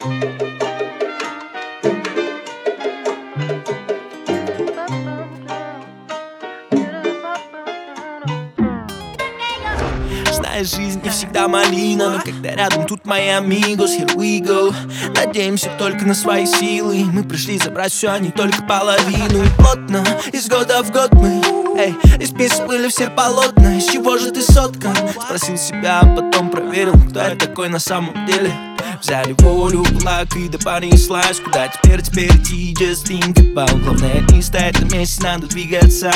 Знаешь, жизнь не всегда малина, но когда рядом тут мои amigos, here we go. Надеемся только на свои силы. Мы пришли забрать все, а не только половину. И плотно, из года в год мы исписывали все полотна. Из чего же ты соткан? Спросил себя, а потом проверил, кто я такой на самом деле. Взяли волю, кулак и да понеслась. Куда теперь идти, just think about. Главное не стоять на месте, надо двигаться.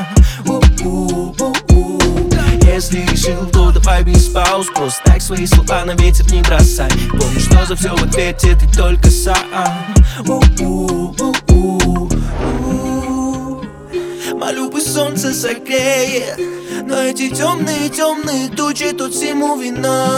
Если решил, то давай без пауз. Просто так свои слова на ветер не бросай. Помни, что за все в ответе ты только сам. Молю, пусть солнце согреет, но эти темные тучи тут всему вина.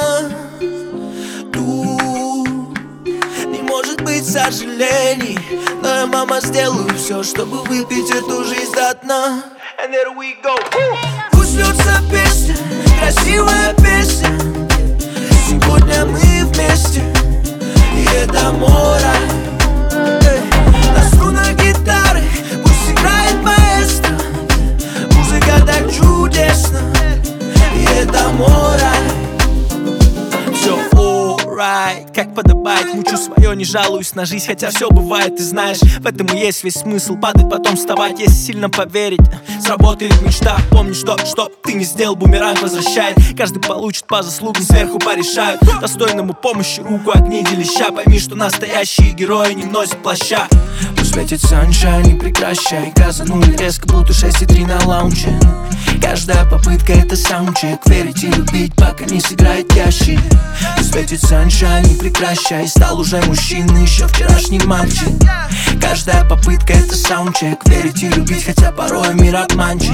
Не может быть сожалений, но я, мама, сделаю все, чтобы выпить эту жизнь до дна. And there we go. Пусть льется песня, красивая песня. Сегодня мы вместе, и это море. На струнах гитары пусть играет маэстро. Музыка так чудесна, и это море. Все alright, как подобает. Мучу свое, не жалуюсь на жизнь, хотя все бывает, ты знаешь. В этом и есть весь смысл, падать, потом вставать. Если сильно поверить, сработает мечта. Помни, что ты не сделал, бумеранг возвращает. Каждый получит по заслугам, сверху порешают. Достойному помощи руку от неделища. Пойми, что настоящие герои не носят плаща. Пусть светит sunshine, не прекращай. Газанули резко, будто 6,3 на лаунче. Каждая попытка это саундчек. Верить и любить, пока не сыграет ящик. Пусть светит sunshine, не прекращай. Стал уже мужчиной, еще вчерашний мальчик. Каждая попытка это саундчек. Верить и любить, хотя порой мир обманчив.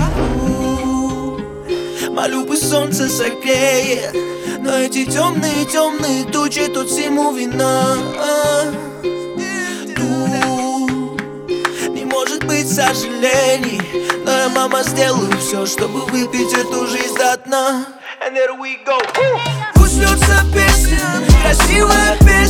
Молю, пусть солнце согреет, но эти темные тучи тут всему вина. Не может быть сожалений, но я, мама, сделаю все, чтобы выпить эту жизнь до дна. And there we go. Пусть льется песня, красивая песня.